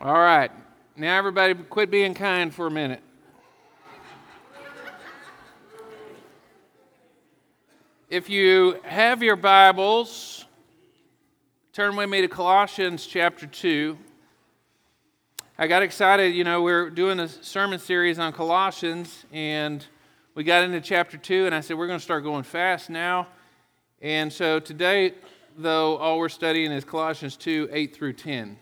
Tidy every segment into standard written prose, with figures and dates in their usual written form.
All right. Now, everybody, quit being kind for a minute. If you have your Bibles, turn with me to Colossians chapter 2. I got excited, we're doing a sermon series on Colossians, and we got into chapter 2, and I said, we're going to start going fast now. And so today, though, all we're studying is Colossians 2, 8 through 10.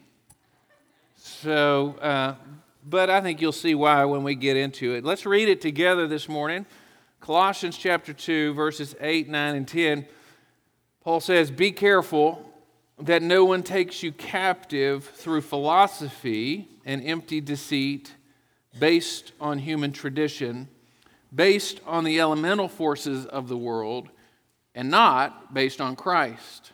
So, but I think you'll see why when we get into it. Let's read it together this morning. Colossians chapter 2, verses 8, 9, and 10. Paul says, "Be careful that no one takes you captive through philosophy and empty deceit based on human tradition, based on the elemental forces of the world, and not based on Christ.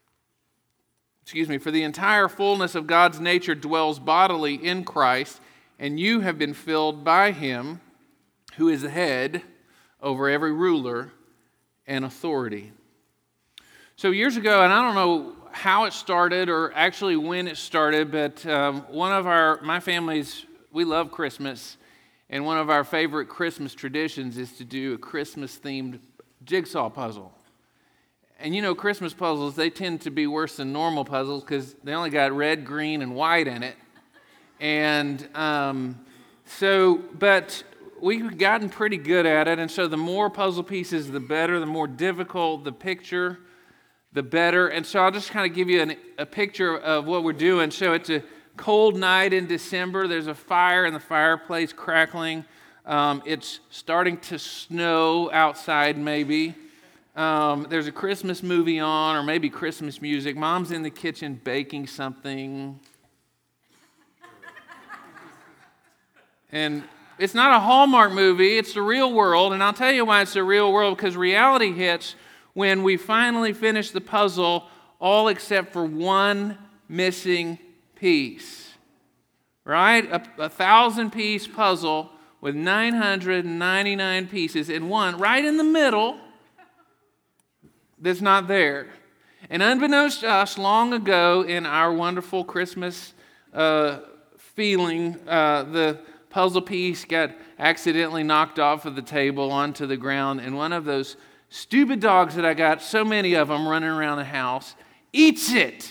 For the entire fullness of God's nature dwells bodily in Christ, and you have been filled by Him, who is the head over every ruler and authority." So years ago, and I don't know how it started or actually when it started, but my family's, we love Christmas, and one of our favorite Christmas traditions is to do a Christmas-themed jigsaw puzzle. And Christmas puzzles, they tend to be worse than normal puzzles because they only got red, green, and white in it. And but we've gotten pretty good at it. And so the more puzzle pieces, the better. The more difficult the picture, the better. And so I'll just kind of give you a picture of what we're doing. So it's a cold night in December. There's a fire in the fireplace crackling. It's starting to snow outside maybe. There's a Christmas movie on, or maybe Christmas music. Mom's in the kitchen baking something. And it's not a Hallmark movie, it's the real world. And I'll tell you why it's the real world, because reality hits when we finally finish the puzzle, all except for one missing piece. Right? A 1,000-piece puzzle with 999 pieces, and one right in the middle that's not there. And unbeknownst to us, long ago in our wonderful Christmas feeling, the puzzle piece got accidentally knocked off of the table onto the ground, and one of those stupid dogs that I got so many of them running around the house eats it.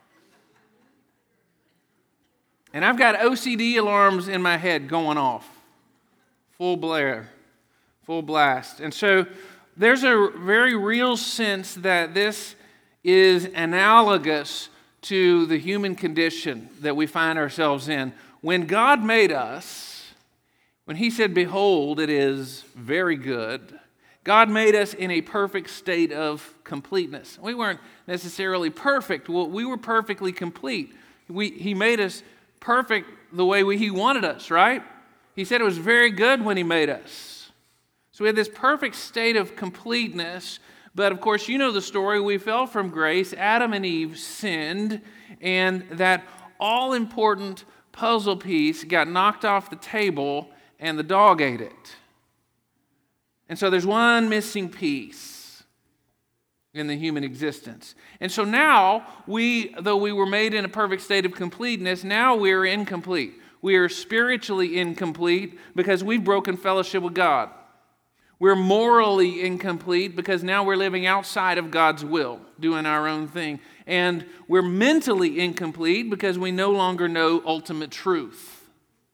And I've got OCD alarms in my head going off. Full blare, full blast. And so there's a very real sense that this is analogous to the human condition that we find ourselves in. When God made us, when He said, "Behold, it is very good," God made us in a perfect state of completeness. We weren't necessarily perfect. Well, we were perfectly complete. He made us perfect the way He wanted us, right? He said it was very good when He made us. So we had this perfect state of completeness, but of course, you know the story. We fell from grace. Adam and Eve sinned, and that all-important puzzle piece got knocked off the table, and the dog ate it. And so there's one missing piece in the human existence. And so now, though we were made in a perfect state of completeness, now we're incomplete. We are spiritually incomplete because we've broken fellowship with God. We're morally incomplete because now we're living outside of God's will, doing our own thing. And we're mentally incomplete because we no longer know ultimate truth.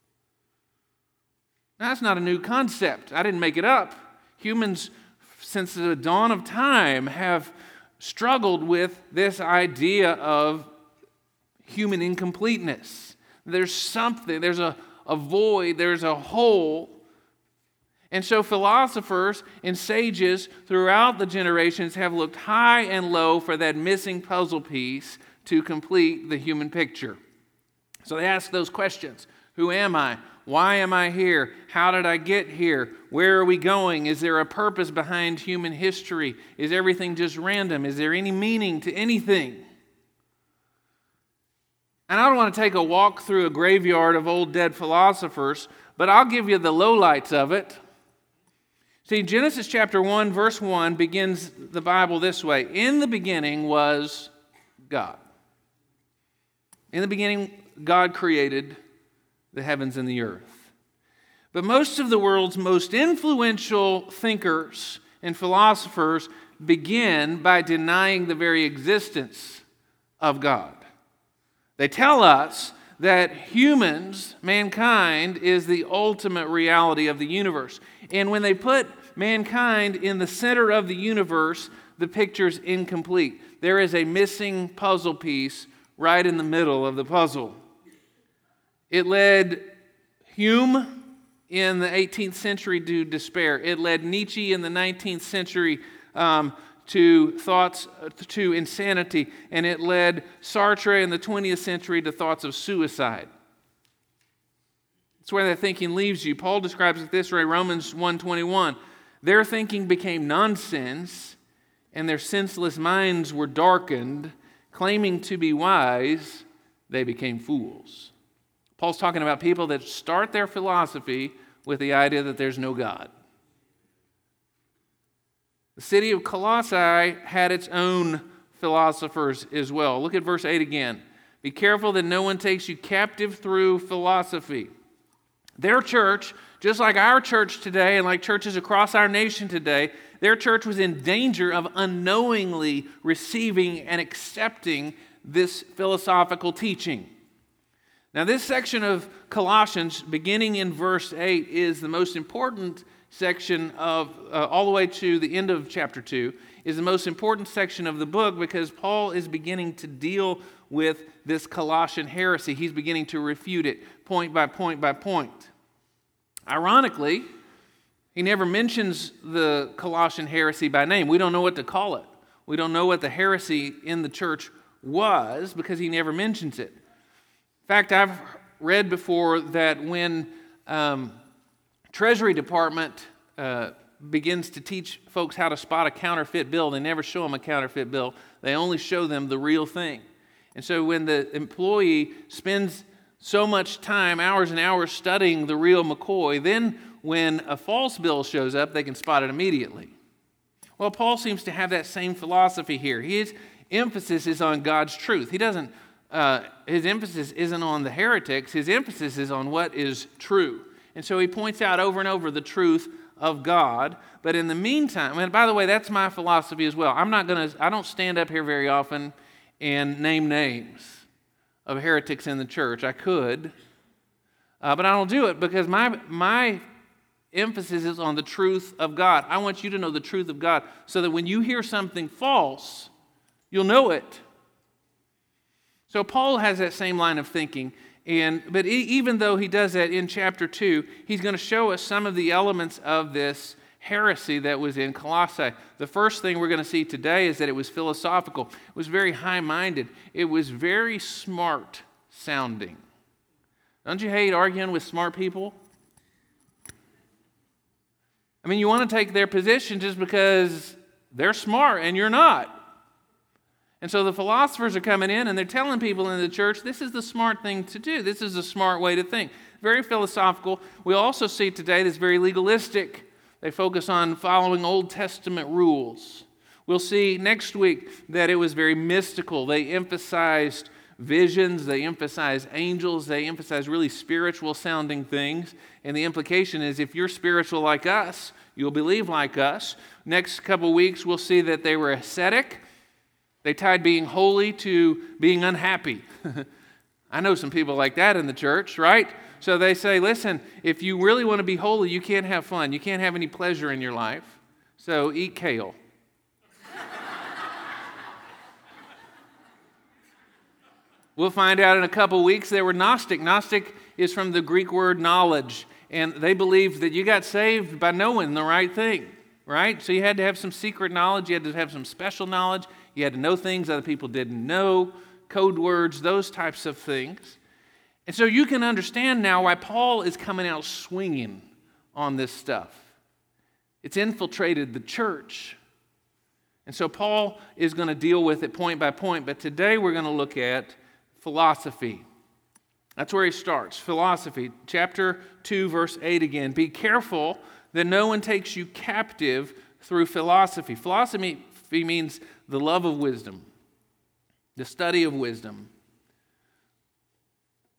Now, that's not a new concept. I didn't make it up. Humans, since the dawn of time, have struggled with this idea of human incompleteness. There's something, there's a void, there's a hole. And so philosophers and sages throughout the generations have looked high and low for that missing puzzle piece to complete the human picture. So they ask those questions. Who am I? Why am I here? How did I get here? Where are we going? Is there a purpose behind human history? Is everything just random? Is there any meaning to anything? And I don't want to take a walk through a graveyard of old dead philosophers, but I'll give you the lowlights of it. See, Genesis chapter 1, verse 1 begins the Bible this way. In the beginning was God. In the beginning God created the heavens and the earth. But most of the world's most influential thinkers and philosophers begin by denying the very existence of God. They tell us that humans, mankind, is the ultimate reality of the universe. And when they put mankind in the center of the universe, the picture's incomplete. There is a missing puzzle piece right in the middle of the puzzle. It led Hume in the 18th century to despair. It led Nietzsche in the 19th century to thoughts to insanity, and it led Sartre in the 20th century to thoughts of suicide. That's where their thinking leaves you. Paul describes it this way, Romans 1:21. Their thinking became nonsense, and their senseless minds were darkened. Claiming to be wise, they became fools. Paul's talking about people that start their philosophy with the idea that there's no God. The city of Colossae had its own philosophers as well. Look at verse 8 again. Be careful that no one takes you captive through philosophy. Their church, just like our church today and like churches across our nation today, their church was in danger of unknowingly receiving and accepting this philosophical teaching. Now, this section of Colossians, beginning in verse 8, is the most important section of, all the way to the end of chapter 2, is the most important section of the book because Paul is beginning to deal with this Colossian heresy. He's beginning to refute it point by point by point. Ironically, he never mentions the Colossian heresy by name. We don't know what to call it. We don't know what the heresy in the church was because he never mentions it. In fact, I've read before that when Treasury Department begins to teach folks how to spot a counterfeit bill, they never show them a counterfeit bill. They only show them the real thing. And so when the employee spends so much time, hours and hours studying the real McCoy, then when a false bill shows up, they can spot it immediately. Well, Paul seems to have that same philosophy here. His emphasis is on God's truth. His emphasis isn't on the heretics. His emphasis is on what is true. And so he points out over and over the truth of God. But in the meantime, and by the way, that's my philosophy as well. I don't stand up here very often and name names of heretics in the church. I could, but I don't do it because my emphasis is on the truth of God. I want you to know the truth of God so that when you hear something false, you'll know it. So Paul has that same line of thinking, but even though he does that in chapter 2, he's going to show us some of the elements of this heresy that was in Colossae. The first thing we're going to see today is that it was philosophical. It was very high-minded. It was very smart sounding. Don't you hate arguing with smart people? I mean, you want to take their position just because they're smart and you're not. And so the philosophers are coming in and they're telling people in the church, this is the smart thing to do. This is the smart way to think. Very philosophical. We also see today that's very legalistic. They focus on following Old Testament rules. We'll see next week that it was very mystical. They emphasized visions. They emphasized angels. They emphasized really spiritual sounding things. And the implication is if you're spiritual like us, you'll believe like us. Next couple weeks, we'll see that they were ascetic. They tied being holy to being unhappy. I know some people like that in the church, right? So they say, listen, if you really want to be holy, you can't have fun. You can't have any pleasure in your life. So eat kale. We'll find out in a couple weeks they were Gnostic. Gnostic is from the Greek word knowledge. And they believed that you got saved by knowing the right thing, right? So you had to have some secret knowledge. You had to have some special knowledge. You had to know things other people didn't know, code words, those types of things. And so you can understand now why Paul is coming out swinging on this stuff. It's infiltrated the church. And so Paul is going to deal with it point by point. But today we're going to look at philosophy. That's where he starts. Philosophy. Chapter 2, verse 8 again. Be careful that no one takes you captive through philosophy. Philosophy means the love of wisdom, the study of wisdom.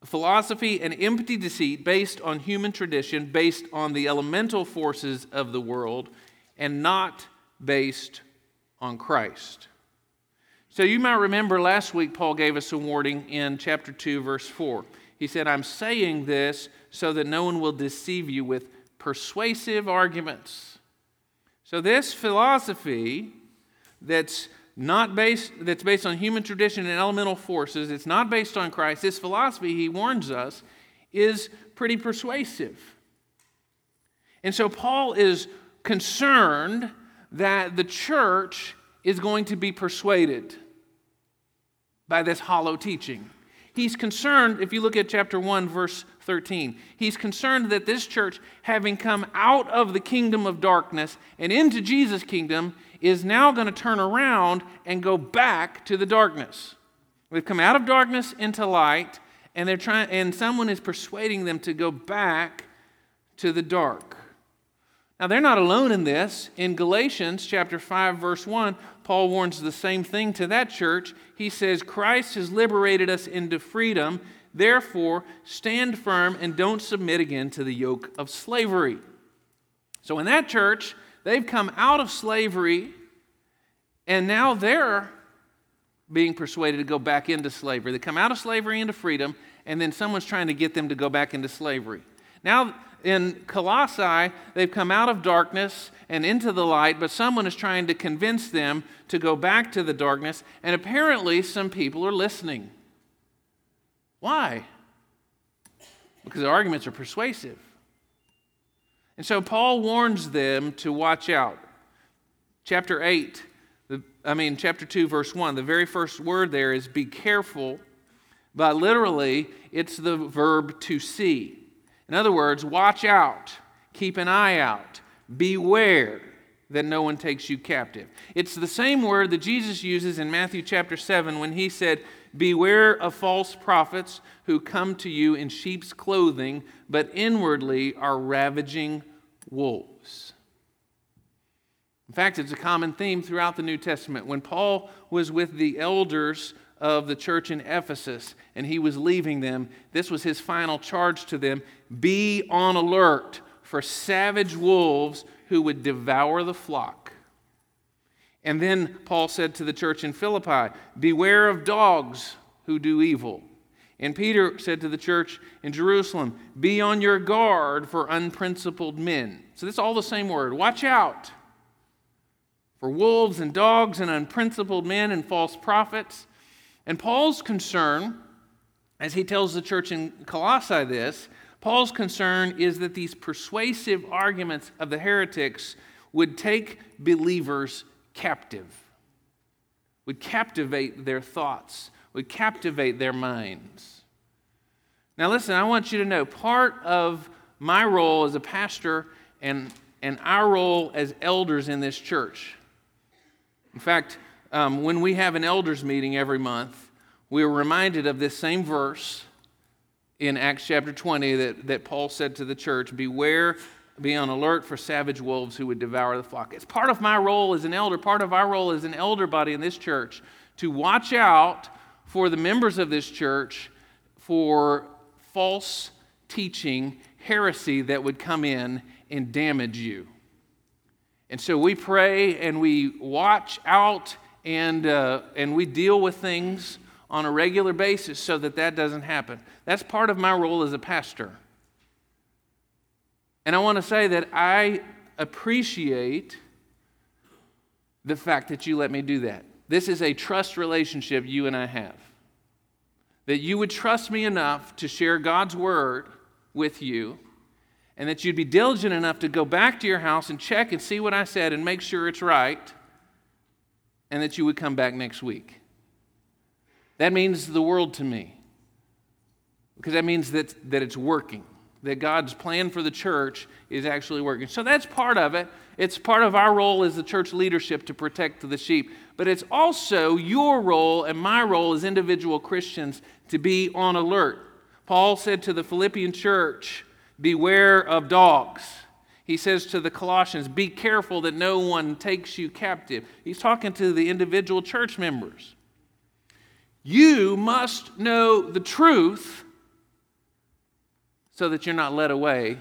philosophy and empty deceit based on human tradition, based on the elemental forces of the world, and not based on Christ. So you might remember last week Paul gave us a warning in chapter 2, verse 4. He said, I'm saying this so that no one will deceive you with persuasive arguments. So this philosophy that's based on human tradition and elemental forces, it's not based on Christ. This philosophy, he warns us, is pretty persuasive. And so Paul is concerned that the church is going to be persuaded by this hollow teaching. He's concerned, if you look at chapter 1, verse 13, he's concerned that this church, having come out of the kingdom of darkness and into Jesus' kingdom, is now going to turn around and go back to the darkness. We've come out of darkness into light, and someone is persuading them to go back to the dark. Now, they're not alone in this. In Galatians chapter 5, verse 1, Paul warns the same thing to that church. He says, Christ has liberated us into freedom. Therefore, stand firm and don't submit again to the yoke of slavery. So in that church, they've come out of slavery, and now they're being persuaded to go back into slavery. They come out of slavery into freedom, and then someone's trying to get them to go back into slavery. Now, in Colossae, they've come out of darkness and into the light, but someone is trying to convince them to go back to the darkness, and apparently some people are listening. Why? Because the arguments are persuasive. And so Paul warns them to watch out. Chapter 2, verse 1, the very first word there is be careful, but literally it's the verb to see. In other words, watch out, keep an eye out, beware that no one takes you captive. It's the same word that Jesus uses in Matthew chapter 7 when he said, beware of false prophets who come to you in sheep's clothing, but inwardly are ravaging wolves. In fact, it's a common theme throughout the New Testament. When Paul was with the elders of the church in Ephesus and he was leaving them, this was his final charge to them: be on alert for savage wolves who would devour the flock. And then Paul said to the church in Philippi, beware of dogs who do evil. And Peter said to the church in Jerusalem, be on your guard for unprincipled men. So this is all the same word. Watch out for wolves and dogs and unprincipled men and false prophets. And Paul's concern, as he tells the church in Colossae this, Paul's concern is that these persuasive arguments of the heretics would take believers captive, would captivate their thoughts, would captivate their minds. Now listen, I want you to know, part of my role as a pastor and our role as elders in this church. In fact, when we have an elders meeting every month, we are reminded of this same verse in Acts chapter 20 that Paul said to the church, beware, be on alert for savage wolves who would devour the flock. It's part of my role as an elder, part of our role as an elder body in this church, to watch out for the members of this church for false teaching, heresy that would come in and damage you. And so we pray and we watch out and we deal with things on a regular basis so that doesn't happen. That's part of my role as a pastor. And I want to say that I appreciate the fact that you let me do that. This is a trust relationship you and I have. That you would trust me enough to share God's word with you, and that you'd be diligent enough to go back to your house and check and see what I said and make sure it's right, and that you would come back next week. That means the world to me, because that means that it's working, that God's plan for the church is actually working. So that's part of it. It's part of our role as the church leadership to protect the sheep, but it's also your role and my role as individual Christians to be on alert. Paul said to the Philippian church, beware of dogs. He says to the Colossians, be careful that no one takes you captive. He's talking to the individual church members. You must know the truth, so that you're not led away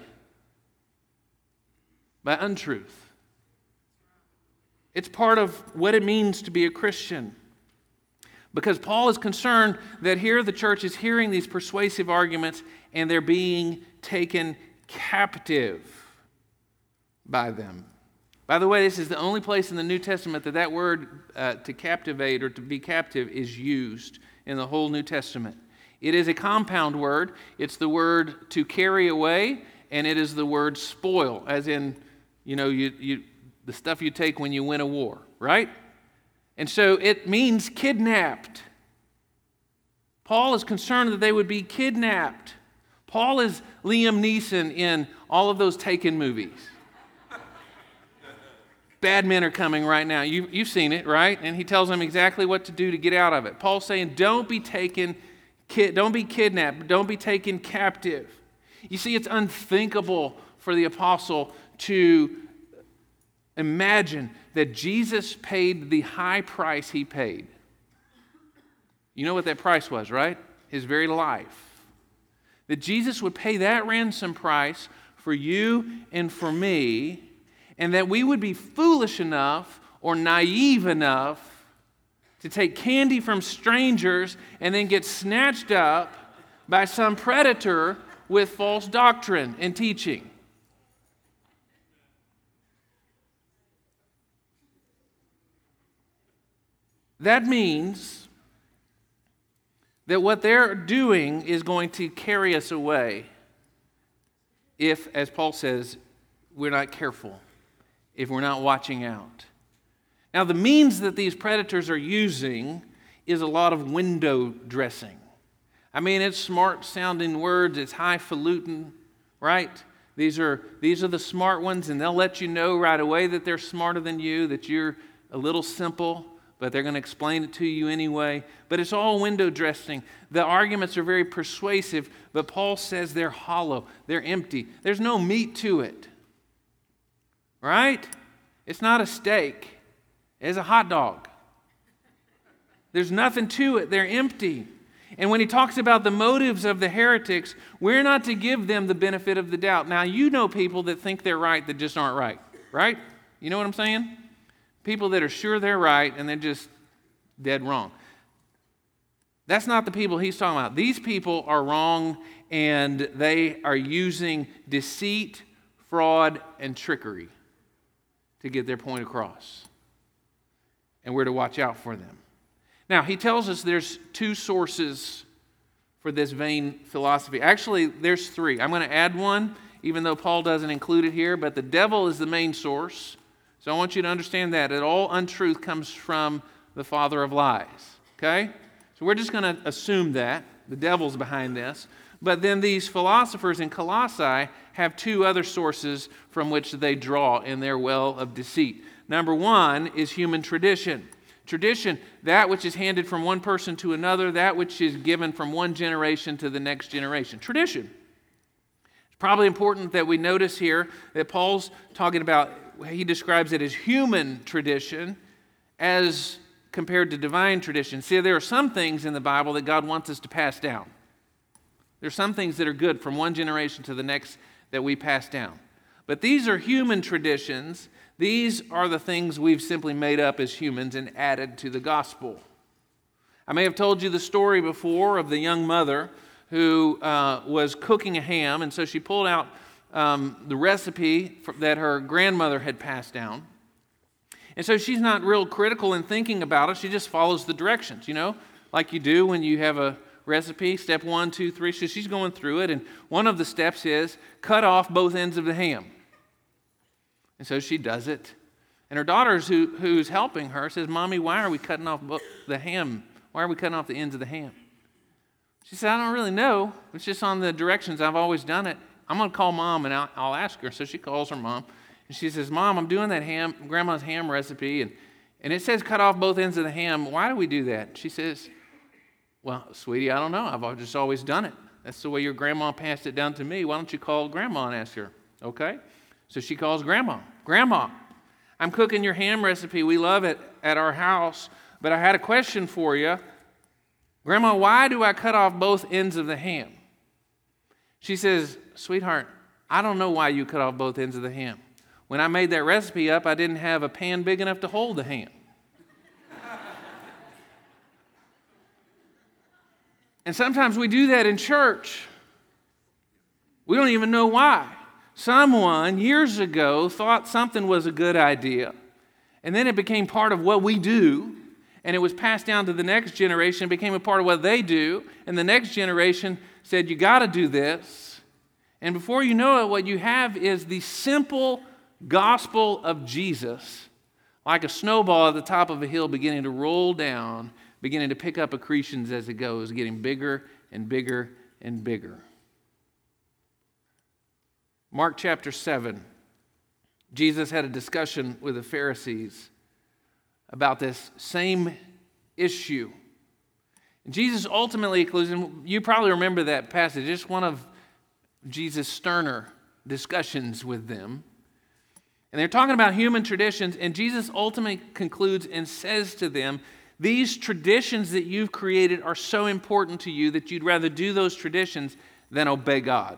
by untruth. It's part of what it means to be a Christian. Because Paul is concerned that here the church is hearing these persuasive arguments and they're being taken captive by them. By the way, this is the only place in the New Testament that that word to captivate or to be captive is used in the whole New Testament. It is a compound word. It's the word to carry away, and it is the word spoil, as in, the stuff you take when you win a war, right? And so it means kidnapped. Paul is concerned that they would be kidnapped. Paul is Liam Neeson in all of those Taken movies. Bad men are coming right now. You've seen it, right? And he tells them exactly what to do to get out of it. Paul's saying, don't be kidnapped, don't be taken captive. You see, it's unthinkable for the apostle to imagine that Jesus paid the high price he paid. You know what that price was, right? His very life. That Jesus would pay that ransom price for you and for me, and that we would be foolish enough or naive enough to take candy from strangers and then get snatched up by some predator with false doctrine and teaching. That means that what they're doing is going to carry us away if, as Paul says, we're not careful, if we're not watching out. Now, the means that these predators are using is a lot of window dressing. I mean, it's smart-sounding words, it's highfalutin, right? These are the smart ones, and they'll let you know right away that they're smarter than you, that you're a little simple, but they're going to explain it to you anyway. But it's all window dressing. The arguments are very persuasive, but Paul says they're hollow, they're empty. There's no meat to it, right? It's not a steak. It's a hot dog. There's nothing to it. They're empty. And when he talks about the motives of the heretics, we're not to give them the benefit of the doubt. Now, you know people that think they're right that just aren't right, right? You know what I'm saying? People that are sure they're right and they're just dead wrong. That's not the people he's talking about. These people are wrong, and they are using deceit, fraud, and trickery to get their point across. And we're to watch out for them. Now, he tells us there's two sources for this vain philosophy. Actually, there's three. I'm going to add one, even though Paul doesn't include it here, but the devil is the main source. So I want you to understand that all untruth comes from the father of lies, okay? So we're just going to assume that the devil's behind this. But then these philosophers in Colossae have two other sources from which they draw in their well of deceit. Number one is human tradition. Tradition, that which is handed from one person to another, that which is given from one generation to the next generation. Tradition. It's probably important that we notice here that Paul's talking about, he describes it as human tradition as compared to divine tradition. See, there are some things in the Bible that God wants us to pass down. There are some things that are good from one generation to the next that we pass down. But these are human traditions. These are the things we've simply made up as humans and added to the gospel. I may have told you the story before of the young mother who was cooking a ham, and so she pulled out the recipe that her grandmother had passed down. And so she's not real critical in thinking about it. She just follows the directions, like you do when you have a recipe, step 1, 2, 3. So she's going through it, and one of the steps is cut off both ends of the ham. And so she does it. And her daughter, who's helping her, says, "Mommy, why are we cutting off the ham? Why are we cutting off the ends of the ham?" She said, "I don't really know. It's just on the directions. I've always done it. I'm going to call Mom, and I'll ask her." So she calls her mom. And she says, "Mom, I'm doing that Grandma's ham recipe, and it says cut off both ends of the ham. Why do we do that?" She says, "Well, sweetie, I don't know. I've just always done it. That's the way your grandma passed it down to me. Why don't you call Grandma and ask her?" Okay. So she calls Grandma. "Grandma, I'm cooking your ham recipe. We love it at our house, but I had a question for you. Grandma, why do I cut off both ends of the ham?" She says, sweetheart, I don't know why you cut off both ends of the ham. When I made that recipe up, I didn't have a pan big enough to hold the ham. And sometimes we do that in church. We don't even know why. Someone years ago thought something was a good idea, and then it became part of what we do, and it was passed down to the next generation, became a part of what they do, and the next generation said, you got to do this. And before you know it, what you have is the simple gospel of Jesus, like a snowball at the top of a hill beginning to roll down, beginning to pick up accretions as it goes, getting bigger and bigger and bigger. Mark chapter 7, Jesus had a discussion with the Pharisees about this same issue. And Jesus ultimately concludes, and you probably remember that passage, it's one of Jesus' sterner discussions with them. And they're talking about human traditions, and Jesus ultimately concludes and says to them, these traditions that you've created are so important to you that you'd rather do those traditions than obey God.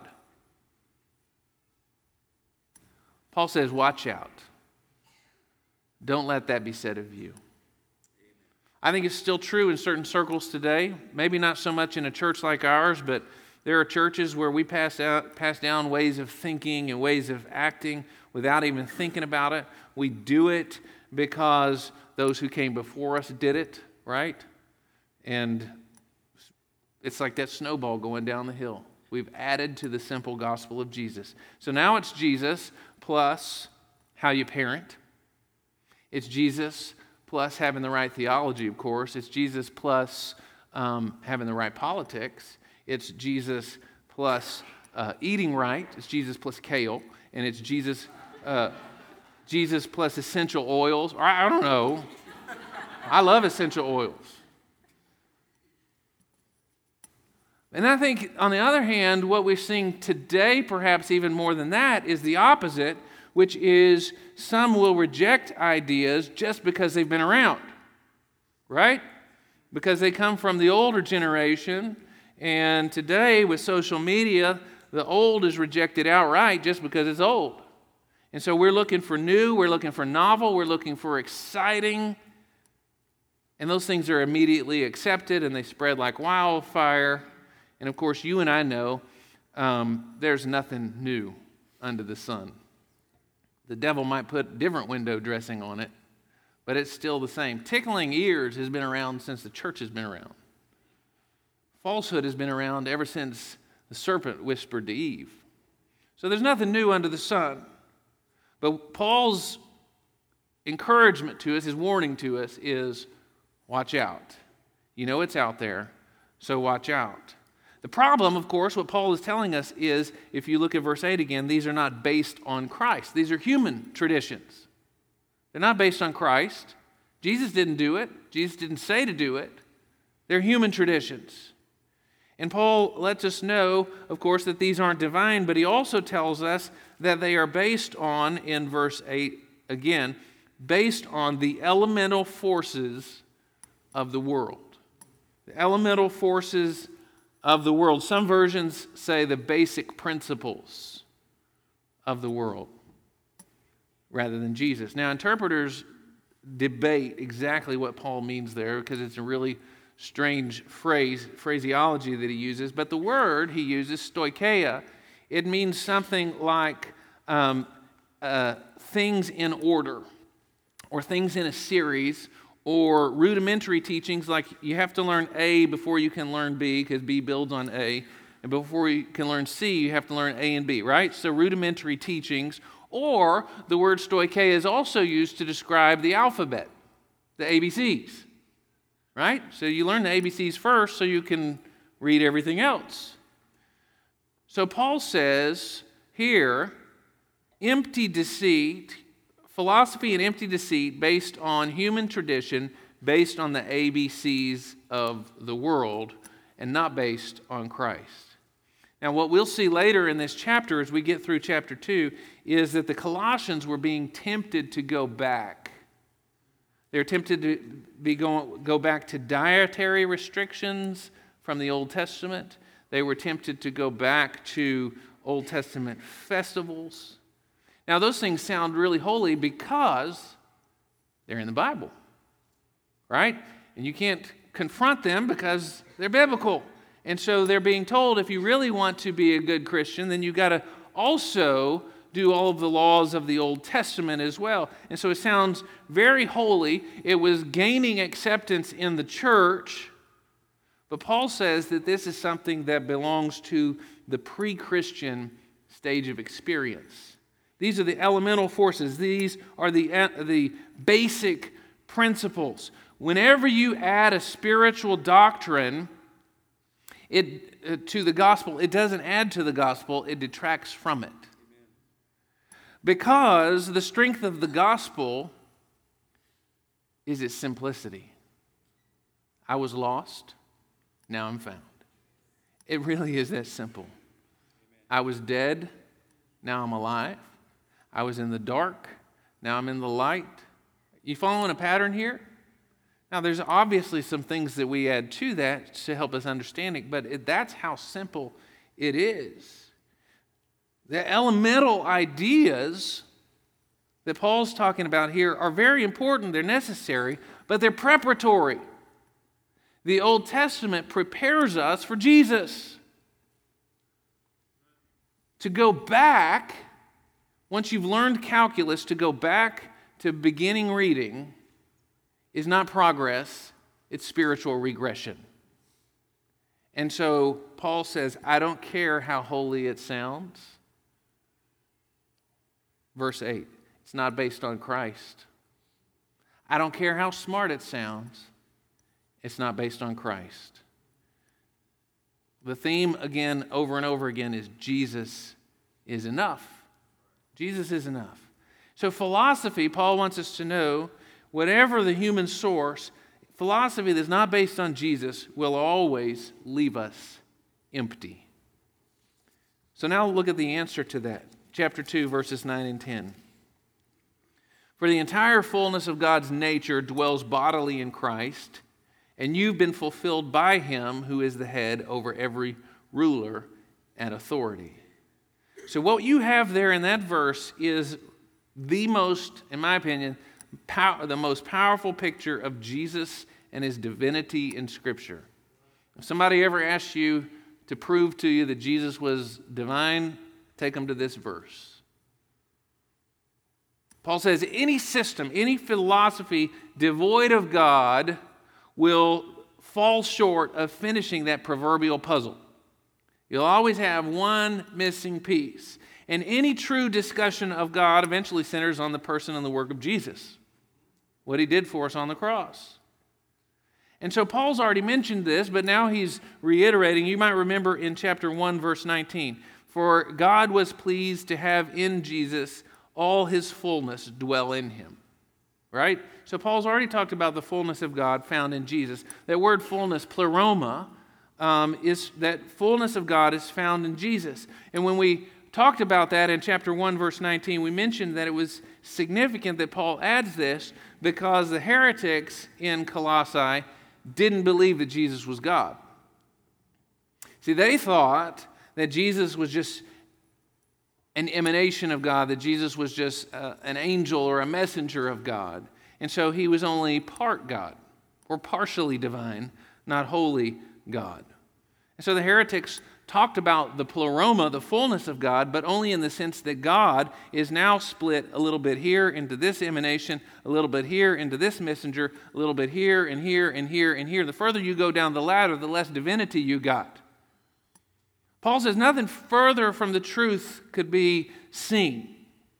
Paul says, watch out. Don't let that be said of you. I think it's still true in certain circles today. Maybe not so much in a church like ours, but there are churches where we pass down ways of thinking and ways of acting without even thinking about it. We do it because those who came before us did it, right? And it's like that snowball going down the hill. We've added to the simple gospel of Jesus. So now it's Jesus plus how you parent. It's Jesus plus having the right theology, of course. It's Jesus plus having the right politics. It's Jesus plus eating right. It's Jesus plus kale. And it's Jesus plus essential oils. Or I don't know. I love essential oils. And I think, on the other hand, what we're seeing today, perhaps even more than that, is the opposite, which is some will reject ideas just because they've been around, right? Because they come from the older generation, and today with social media, the old is rejected outright just because it's old. And so we're looking for new, we're looking for novel, we're looking for exciting, and those things are immediately accepted and they spread like wildfire. And of course, you and I know there's nothing new under the sun. The devil might put different window dressing on it, but it's still the same. Tickling ears has been around since the church has been around. Falsehood has been around ever since the serpent whispered to Eve. So there's nothing new under the sun. But Paul's encouragement to us, his warning to us is, watch out. You know it's out there, so watch out. The problem, of course, what Paul is telling us is, if you look at verse 8 again, these are not based on Christ. These are human traditions. They're not based on Christ. Jesus didn't do it. Jesus didn't say to do it. They're human traditions. And Paul lets us know, of course, that these aren't divine, but he also tells us that they are based on, in verse 8 again, based on the elemental forces of the world. The elemental forces of the world. Some versions say the basic principles of the world rather than Jesus. Now, interpreters debate exactly what Paul means there because it's a really strange phraseology that he uses. But the word he uses, stoicheia, it means something like things in order or things in a series, or rudimentary teachings like you have to learn A before you can learn B because B builds on A. And before you can learn C, you have to learn A and B, right? So rudimentary teachings. Or the word stoicheia is also used to describe the alphabet, the ABCs, right? So you learn the ABCs first so you can read everything else. So Paul says here, empty deceit, philosophy and empty deceit based on human tradition, based on the ABCs of the world, and not based on Christ. Now, what we'll see later in this chapter as we get through chapter 2 is that the Colossians were being tempted to go back. They're tempted to go back to dietary restrictions from the Old Testament. They were tempted to go back to Old Testament festivals. Now, those things sound really holy because they're in the Bible, right? And you can't confront them because they're biblical. And so they're being told, if you really want to be a good Christian, then you've got to also do all of the laws of the Old Testament as well. And so it sounds very holy. It was gaining acceptance in the church. But Paul says that this is something that belongs to the pre-Christian stage of experience. These are the elemental forces. These are the basic principles. Whenever you add a spiritual doctrine to the gospel, it doesn't add to the gospel, it detracts from it. Because the strength of the gospel is its simplicity. I was lost, now I'm found. It really is that simple. I was dead, now I'm alive. I was in the dark, now I'm in the light. You following a pattern here? Now, there's obviously some things that we add to that to help us understand it, but that's how simple it is. The elemental ideas that Paul's talking about here are very important. They're necessary, but they're preparatory. The Old Testament prepares us for Jesus. To go back, once you've learned calculus, to go back to beginning reading is not progress, it's spiritual regression. And so Paul says, I don't care how holy it sounds. Verse 8, it's not based on Christ. I don't care how smart it sounds. It's not based on Christ. The theme again, over and over again, is Jesus is enough. Jesus is enough. So philosophy, Paul wants us to know, whatever the human source, philosophy that's not based on Jesus will always leave us empty. So now look at the answer to that. Chapter 2, verses 9 and 10. For the entire fullness of God's nature dwells bodily in Christ, and you've been fulfilled by him who is the head over every ruler and authority. So what you have there in that verse is the most, in my opinion, the most powerful picture of Jesus and his divinity in Scripture. If somebody ever asks you to prove to you that Jesus was divine, take them to this verse. Paul says any system, any philosophy devoid of God will fall short of finishing that proverbial puzzle. You'll always have one missing piece. And any true discussion of God eventually centers on the person and the work of Jesus, what he did for us on the cross. And so Paul's already mentioned this, but now he's reiterating. You might remember in chapter 1, verse 19, for God was pleased to have in Jesus all his fullness dwell in him. Right? So Paul's already talked about the fullness of God found in Jesus. That word fullness, pleroma, is that fullness of God is found in Jesus. And when we talked about that in chapter 1, verse 19, we mentioned that it was significant that Paul adds this because the heretics in Colossae didn't believe that Jesus was God. See, they thought that Jesus was just an emanation of God, that Jesus was just an angel or a messenger of God. And so he was only part God, or partially divine, not wholly God. And so the heretics talked about the pleroma, the fullness of God, but only in the sense that God is now split a little bit here into this emanation, a little bit here into this messenger, a little bit here and here and here and here. The further you go down the ladder, the less divinity you got. Paul says nothing further from the truth could be seen.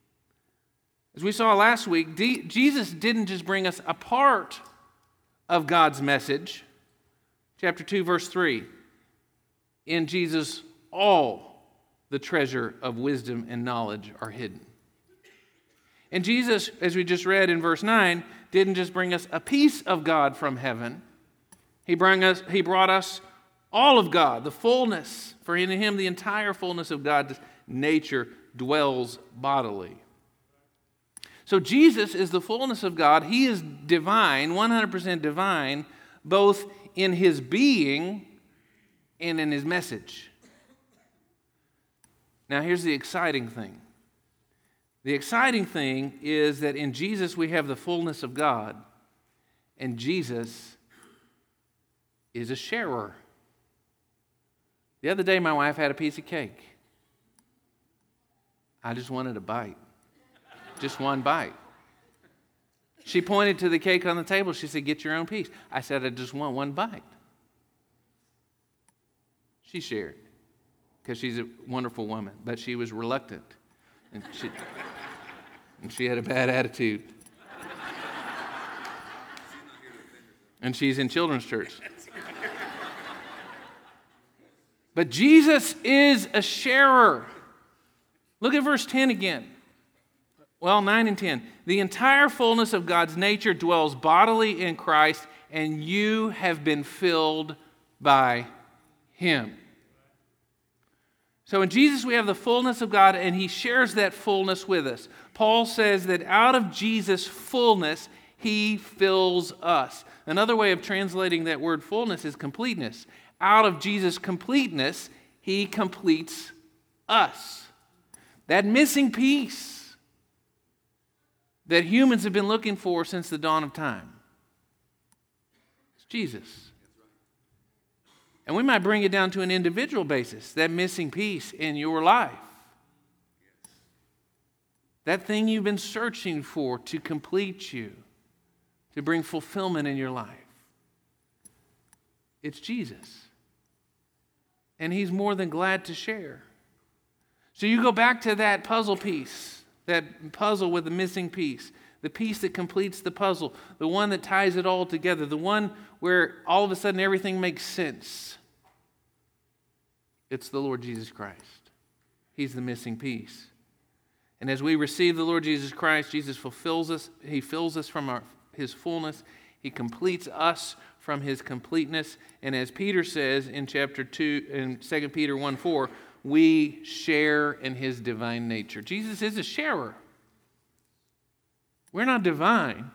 As we saw last week, Jesus didn't just bring us a part of God's message. Chapter 2, verse 3. In Jesus, all the treasure of wisdom and knowledge are hidden. And Jesus, as we just read in verse 9, didn't just bring us a piece of God from heaven. He brought us all of God, the fullness. For in him the entire fullness of God's nature dwells bodily. So Jesus is the fullness of God. He is divine, 100% divine, both in his being and in his message. Now, here's the exciting thing. The exciting thing is that in Jesus we have the fullness of God, and Jesus is a sharer. The other day, my wife had a piece of cake. I just wanted a bite. Just one bite. She pointed to the cake on the table. She said, "Get your own piece." I said, "I just want one bite." She shared because she's a wonderful woman, but she was reluctant. And she had a bad attitude. And she's in children's church. But Jesus is a sharer. Look at verse 10 again. Well, 9 and 10. The entire fullness of God's nature dwells bodily in Christ, and you have been filled by him. So in Jesus we have the fullness of God, and he shares that fullness with us. Paul says that out of Jesus' fullness, he fills us. Another way of translating that word fullness is completeness. Out of Jesus' completeness, he completes us. That missing piece that humans have been looking for since the dawn of time. It's Jesus. And we might bring it down to an individual basis, that missing piece in your life. That thing you've been searching for to complete you, to bring fulfillment in your life. It's Jesus. And he's more than glad to share. So you go back to that puzzle piece, that puzzle with the missing piece, the piece that completes the puzzle, the one that ties it all together, the one where all of a sudden everything makes sense. It's the Lord Jesus Christ. He's the missing piece. And as we receive the Lord Jesus Christ, Jesus fulfills us. He fills us from his fullness. He completes us from his completeness. And as Peter says in chapter 2, in 2 Peter 1:4, we share in his divine nature. Jesus is a sharer. We're not divine,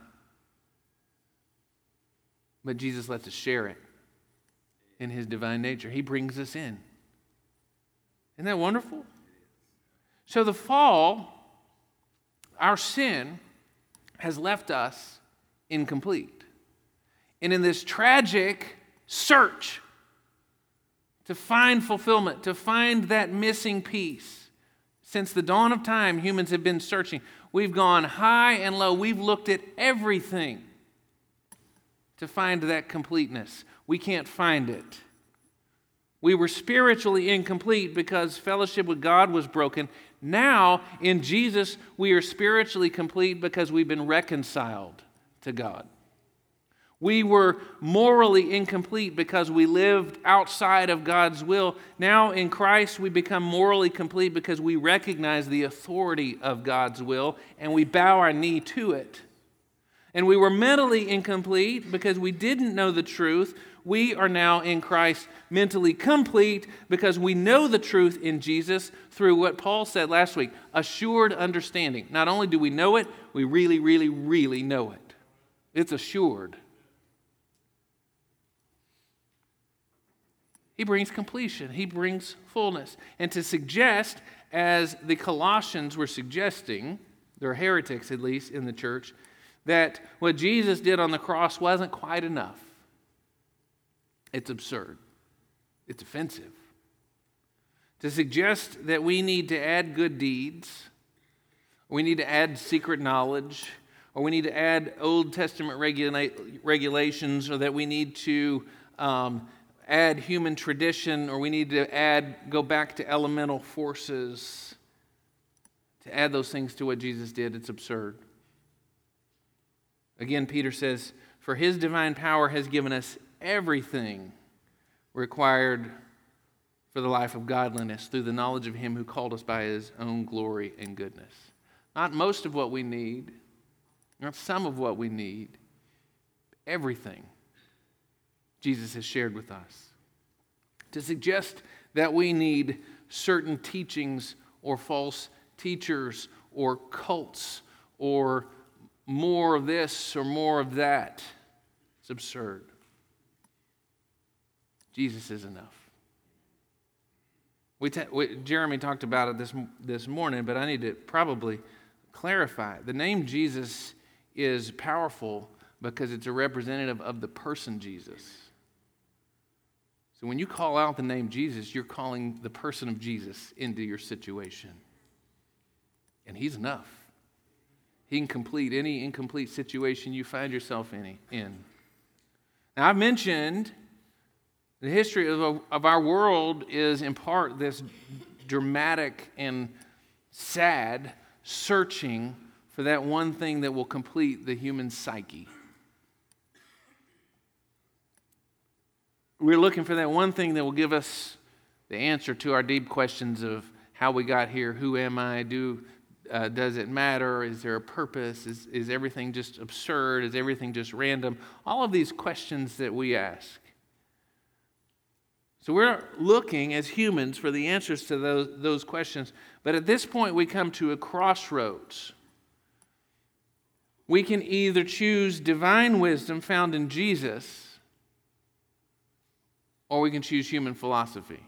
but Jesus lets us share it in his divine nature. He brings us in. Isn't that wonderful? So the fall, our sin, has left us incomplete. And in this tragic search to find fulfillment, to find that missing piece, since the dawn of time, humans have been searching. We've gone high and low. We've looked at everything to find that completeness. We can't find it. We were spiritually incomplete because fellowship with God was broken. Now, in Jesus, we are spiritually complete because we've been reconciled to God. We were morally incomplete because we lived outside of God's will. Now, in Christ, we become morally complete because we recognize the authority of God's will and we bow our knee to it. And we were mentally incomplete because we didn't know the truth. We are now in Christ mentally complete because we know the truth in Jesus through what Paul said last week, assured understanding. Not only do we know it, we really, really, really know it. It's assured. He brings completion. He brings fullness. And to suggest, as the Colossians were suggesting, they're heretics at least in the church, that what Jesus did on the cross wasn't quite enough. It's absurd. It's offensive. To suggest that we need to add good deeds, or we need to add secret knowledge, or we need to add Old Testament regulations, or that we need to add human tradition, or we need to go back to elemental forces, to add those things to what Jesus did, it's absurd. Again, Peter says, "For his divine power has given us everything required for the life of godliness through the knowledge of him who called us by his own glory and goodness." Not most of what we need, not some of what we need, everything Jesus has shared with us. To suggest that we need certain teachings or false teachers or cults or more of this or more of that, it's absurd. Jesus is enough. Jeremy talked about it this morning, but I need to probably clarify. The name Jesus is powerful because it's a representative of the person Jesus. So when you call out the name Jesus, you're calling the person of Jesus into your situation. And he's enough. He can complete any incomplete situation you find yourself in. Now, I've mentioned the history of our world is in part this dramatic and sad searching for that one thing that will complete the human psyche. We're looking for that one thing that will give us the answer to our deep questions of how we got here, who am I, does it matter, is there a purpose, is everything just absurd, is everything just random? All of these questions that we ask. So we're looking as humans for the answers to those questions. But at this point, we come to a crossroads. We can either choose divine wisdom found in Jesus, or we can choose human philosophy.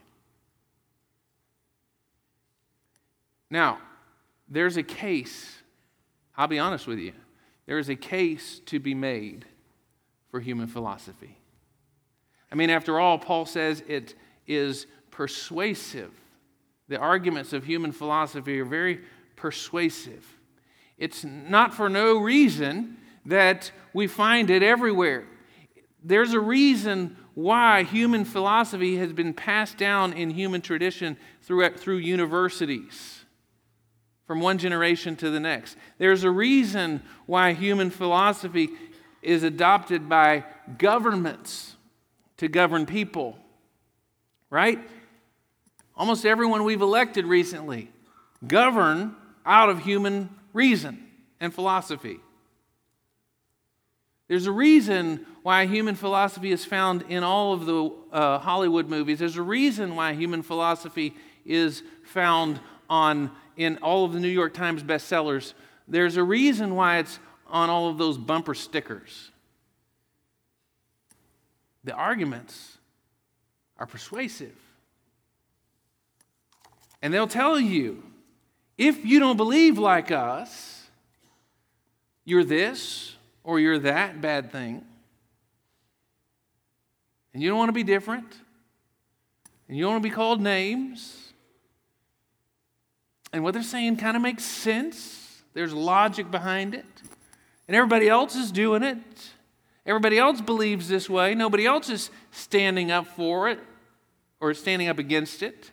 Now, there's a case, I'll be honest with you, there is a case to be made for human philosophy. I mean, after all, Paul says it is persuasive. The arguments of human philosophy are very persuasive. It's not for no reason that we find it everywhere. There's a reason why human philosophy has been passed down in human tradition through universities from one generation to the next. There's a reason why human philosophy is adopted by governments to govern people, right? Almost everyone we've elected recently govern out of human reason and philosophy. There's a reason why human philosophy is found in all of the Hollywood movies. There's a reason why human philosophy is found in all of the New York Times bestsellers. There's a reason why it's on all of those bumper stickers. The arguments are persuasive. And they'll tell you, if you don't believe like us, you're this or you're that bad thing. And you don't want to be different. And you don't want to be called names. And what they're saying kind of makes sense. There's logic behind it. And everybody else is doing it. Everybody else believes this way. Nobody else is standing up for it or standing up against it.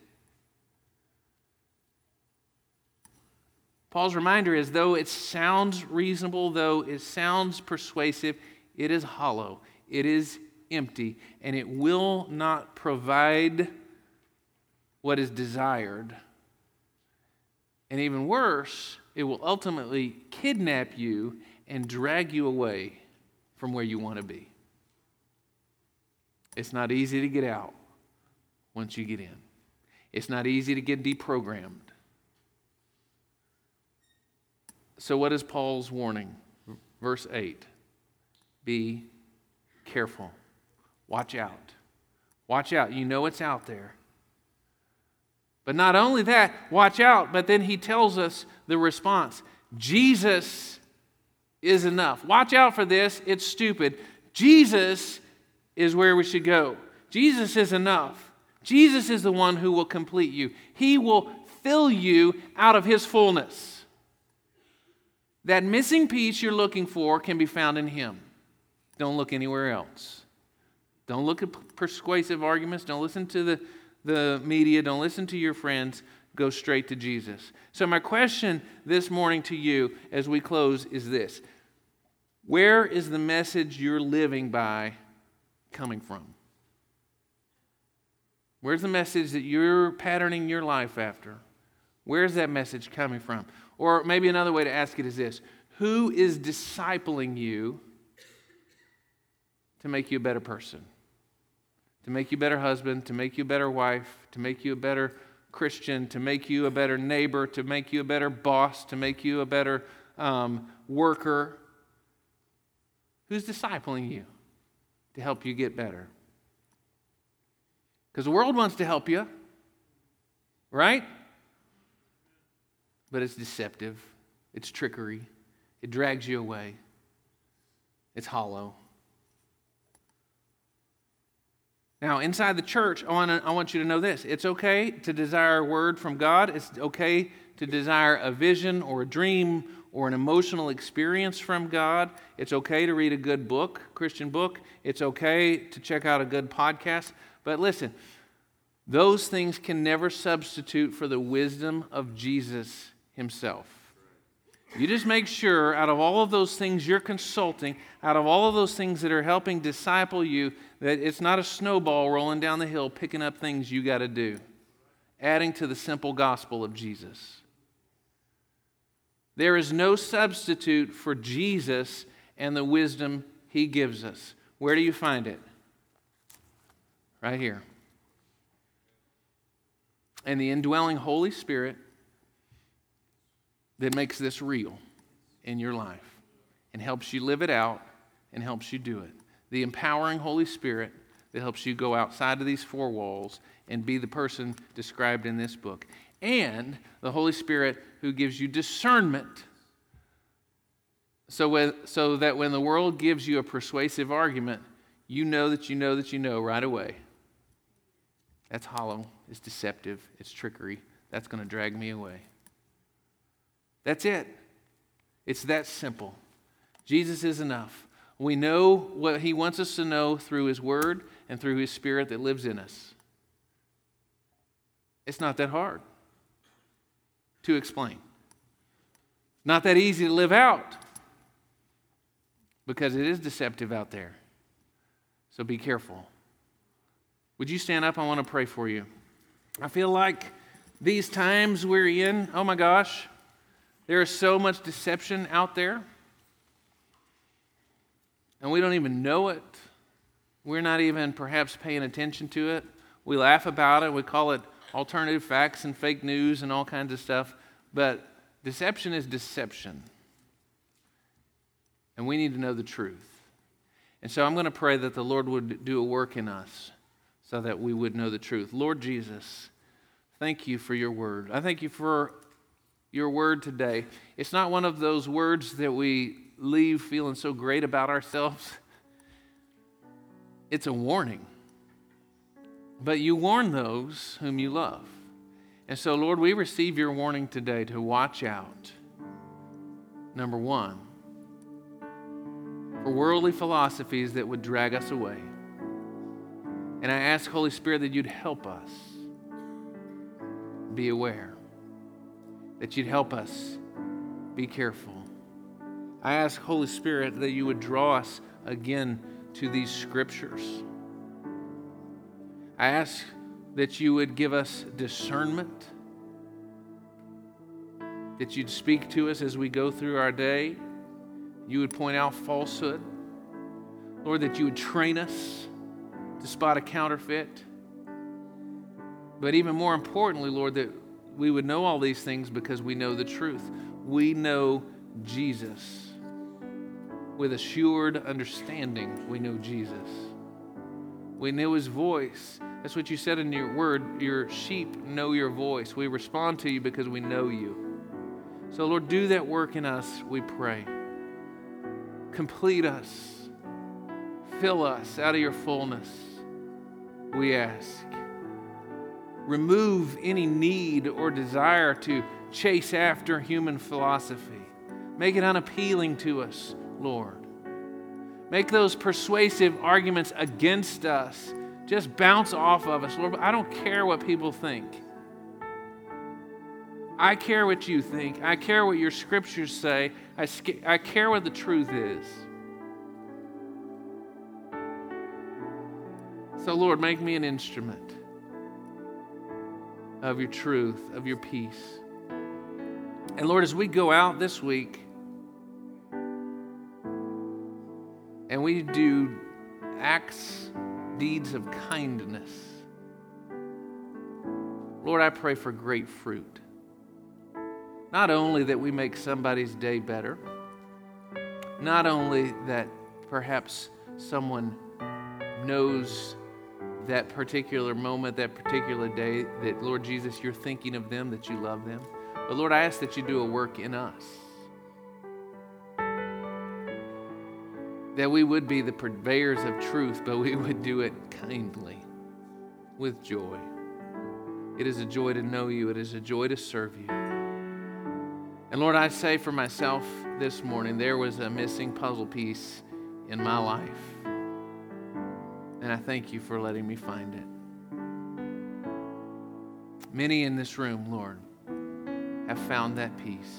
Paul's reminder is, though it sounds reasonable, though it sounds persuasive, it is hollow, it is empty, and it will not provide what is desired. And even worse, it will ultimately kidnap you and drag you away from where you want to be. It's not easy to get out once you get in. It's not easy to get deprogrammed. So what is Paul's warning? Verse 8. Be careful. Watch out. Watch out. You know it's out there. But not only that, watch out, but then he tells us the response. Jesus is enough. Watch out for this. It's stupid. Jesus is where we should go. Jesus is enough. Jesus is the one who will complete you. He will fill you out of his fullness. That missing piece you're looking for can be found in him. Don't look anywhere else. Don't look at persuasive arguments. Don't listen to the media. Don't listen to your friends. Go straight to Jesus. So my question this morning to you as we close is this. Where is the message you're living by coming from? Where's the message that you're patterning your life after? Where's that message coming from? Or maybe another way to ask it is this. Who is discipling you to make you a better person? To make you a better husband, to make you a better wife, to make you a better Christian, to make you a better neighbor, to make you a better boss, to make you a better worker. Who's discipling you to help you get better? Because the world wants to help you. right? But it's deceptive. It's trickery. It drags you away. It's hollow. Now, inside the church, I want you to know this. It's okay to desire a word from God. It's okay to desire a vision or a dream or an emotional experience from God. It's okay to read a good book, Christian book. It's okay to check out a good podcast. But listen, those things can never substitute for the wisdom of Jesus himself. You just make sure out of all of those things you're consulting, out of all of those things that are helping disciple you, that it's not a snowball rolling down the hill picking up things you got to do, adding to the simple gospel of Jesus. There is no substitute for Jesus and the wisdom he gives us. Where do you find it? Right here. And the indwelling Holy Spirit that makes this real in your life and helps you live it out and helps you do it. The empowering Holy Spirit that helps you go outside of these four walls and be the person described in this book. And the Holy Spirit who gives you discernment so that when the world gives you a persuasive argument, you know that you know that you know right away. That's hollow, it's deceptive, it's trickery. That's going to drag me away. That's it. It's that simple. Jesus is enough. We know what he wants us to know through his word and through his Spirit that lives in us. It's not that hard to explain. Not that easy to live out because it is deceptive out there. So be careful. Would you stand up? I want to pray for you. I feel like these times we're in, oh my gosh, there is so much deception out there. And we don't even know it. We're not even perhaps paying attention to it. We laugh about it. We call it alternative facts and fake news and all kinds of stuff. But deception is deception. And we need to know the truth. And so I'm going to pray that the Lord would do a work in us so that we would know the truth. Lord Jesus, thank you for your word. I thank you for your word today. It's not one of those words that we leave feeling so great about ourselves. It's a warning. But you warn those whom you love. And so, Lord, we receive your warning today to watch out. Number one, for worldly philosophies that would drag us away. And I ask, Holy Spirit, that you'd help us be aware, that you'd help us be careful. I ask, Holy Spirit, that you would draw us again to these scriptures. I ask that you would give us discernment, that you'd speak to us as we go through our day. You would point out falsehood. Lord, that you would train us to spot a counterfeit. But even more importantly, Lord, that we would know all these things because we know the truth. We know Jesus. With assured understanding, we know Jesus. We know his voice. That's what you said in your word. Your sheep know your voice. We respond to you because we know you. So, Lord, do that work in us, we pray. Complete us. Fill us out of your fullness, we ask. Remove any need or desire to chase after human philosophy. Make it unappealing to us, Lord. Make those persuasive arguments against us just bounce off of us, Lord. I don't care what people think. I care what you think. I care what your scriptures say. I care what the truth is. So, Lord, make me an instrument of your truth, of your peace. And Lord, as we go out this week and we do acts, deeds of kindness, Lord, I pray for great fruit. Not only that we make somebody's day better, not only that perhaps someone knows that particular moment, that particular day, that, Lord Jesus, you're thinking of them, that you love them. But Lord, I ask that you do a work in us, that we would be the purveyors of truth, but we would do it kindly, with joy. It is a joy to know you. It is a joy to serve you. And Lord, I say for myself this morning, there was a missing puzzle piece in my life. And I thank you for letting me find it. Many in this room, Lord, have found that peace.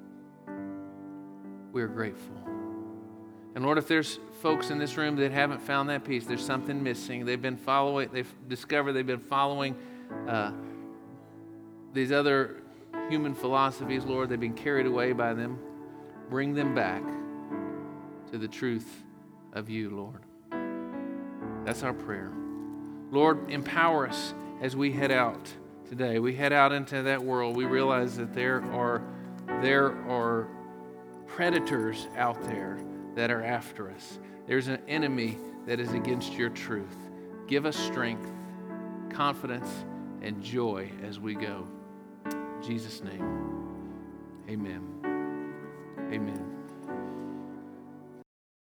We're grateful. And Lord, if there's folks in this room that haven't found that peace, there's something missing. They've discovered they've been following these other human philosophies, Lord. They've been carried away by them. Bring them back to the truth of you, Lord. That's our prayer. Lord, empower us as we head out today. We head out into that world. We realize that there are predators out there that are after us. There's an enemy that is against your truth. Give us strength, confidence, and joy as we go. In Jesus' name, amen. Amen.